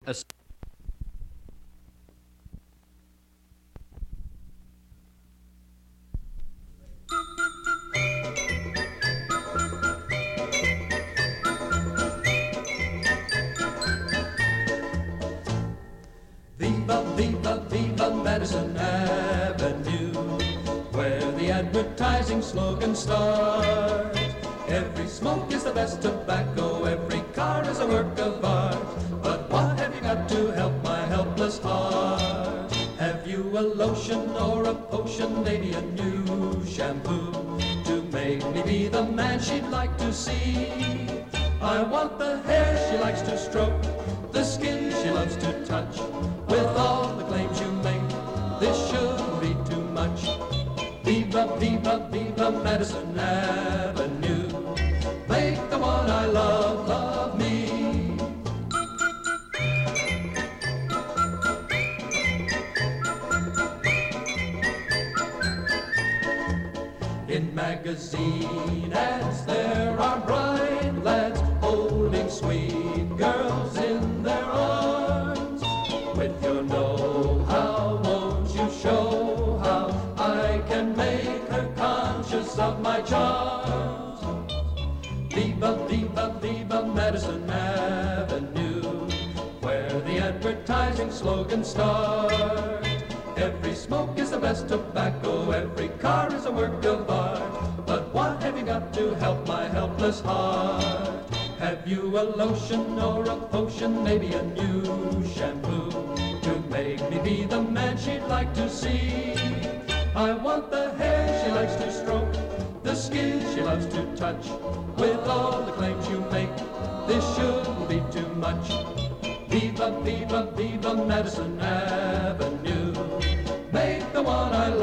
A Viva, viva, viva Madison Avenue, where the advertising slogan starts. Every smoke is the best tobacco, every car is a work of art. But what have you got to help my helpless heart? Have you a lotion or a potion, maybe a new shampoo, to make me be the man she'd like to see? I want the hair she likes to stroke, the skin she loves to touch. With all the claims you make, this shouldn't be too much. Viva, viva, viva Madison Avenue, make the one I love, love me. In magazine ads there are bright lads holding sweet girls in their arms. With your know-how, won't you show how I can make her conscious of my charms? Viva, viva, viva Madison Avenue, where the advertising slogans start. Every smoke is the best tobacco, every car is a work of art. But what have you got to help my helpless heart? Have you a lotion or a potion, maybe a new shampoo, to make me be the man she'd like to see? I want the hair she likes to stroke, the skin she loves to touch. With all the claims you make, this shouldn't be too much. Viva, viva, viva Madison Avenue, make the one I love.